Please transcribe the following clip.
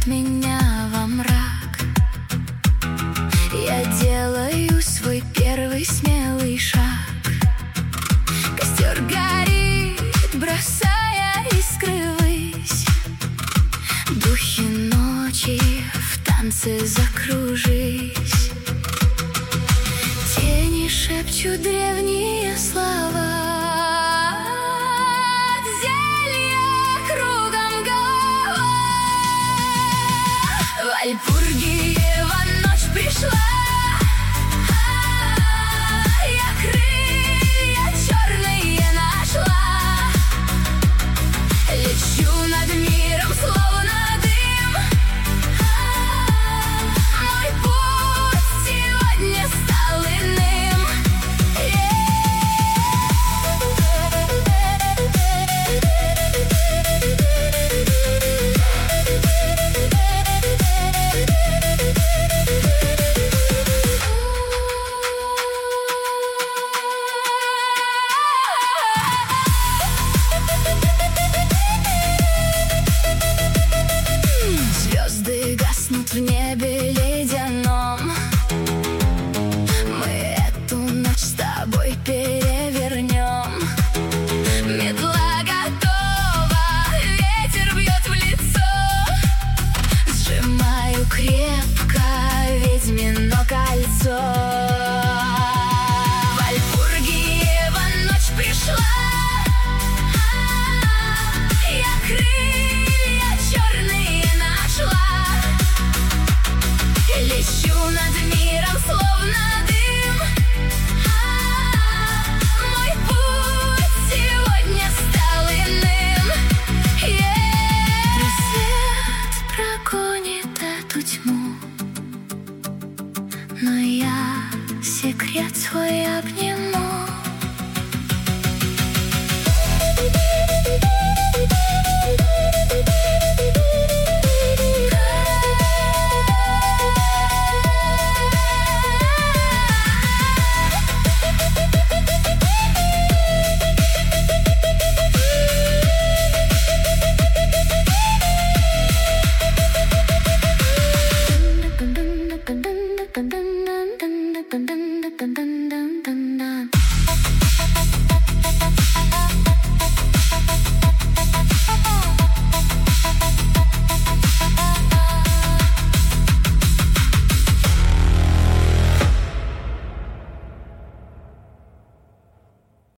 ведет меня во мрак. Я делаю свой первый смелый шаг. Костер горит, бросая искры ввысь. Духи ночи в танце закружились. Тени шепчут древние слова. Вальпургиева ночь пришла. Я крылья черные нашла. Лечу над миром, словно дым. Мой путь сегодня стал иным. В небе ледяном мы эту ночь с тобой перевернем. Метла готова, ветер бьет в лицо. Сжимаю крепко ведьмино кольцо. Вальпургиева ночь пришла. Я крылья черные нашла. Лечу над миром, словно дым. Мой путь сегодня стал иным. Рассвет прогонит эту тьму, но я секрет свой обниму. Dun dun dun dun dun dun dun dun dun dun dun dun dun.